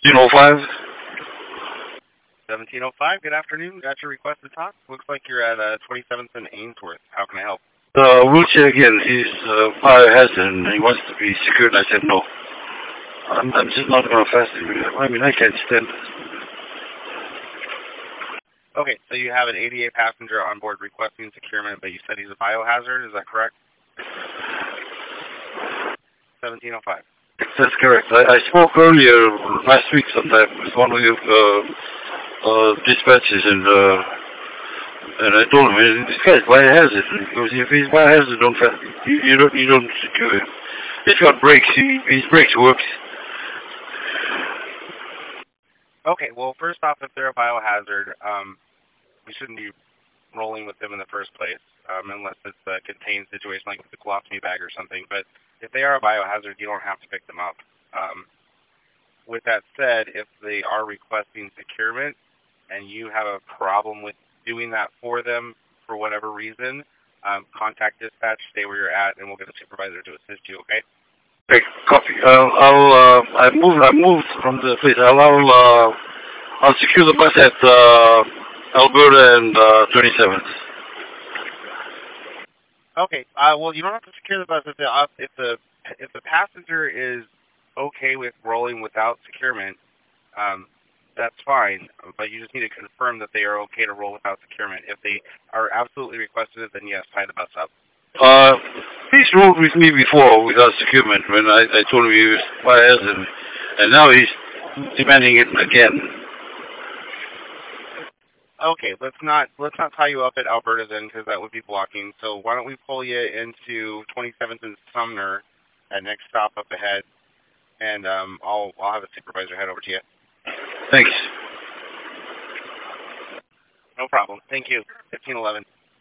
1705? 1705, good afternoon. Got your request to talk. Looks like you're at 27th and Ainsworth. How can I help? Wheelchair again. He's biohazard and he wants to be secured. I said no. I'm just not going to fast it. I mean, I can't stand it. Okay, so you have an ADA passenger on board requesting securement, but you said he's a biohazard. Is that correct? 1705. That's correct. I spoke earlier last week sometime with one of your dispatches and I told him, this guy's biohazard. He goes, if he's biohazard, don't fast it. You don't secure him. He's got brakes. His brakes works. Okay, well, first off, if they're a biohazard, we shouldn't be rolling with them in the first place, unless it's a contained situation like the colostomy bag or something. But if they are a biohazard, you don't have to pick them up. With that said, if they are requesting securement and you have a problem with doing that for them for whatever reason, contact dispatch, stay where you're at, and we'll get a supervisor to assist you, okay? Okay, copy. I moved from the place. I'll secure the bus at Alberta and 27th. Okay. Well, you don't have to secure the bus if the passenger is okay with rolling without securement. That's fine, but you just need to confirm that they are okay to roll without securement. If they are absolutely requested it, then yes, tie the bus up. He's rolled with me before without securement when I told him he was biohazard, and now he's demanding it again. Okay, let's not tie you up at Alberta then, because that would be blocking. So why don't we pull you into 27th and Sumner, at next stop up ahead, and I'll have a supervisor head over to you. Thanks. No problem. Thank you. 1511.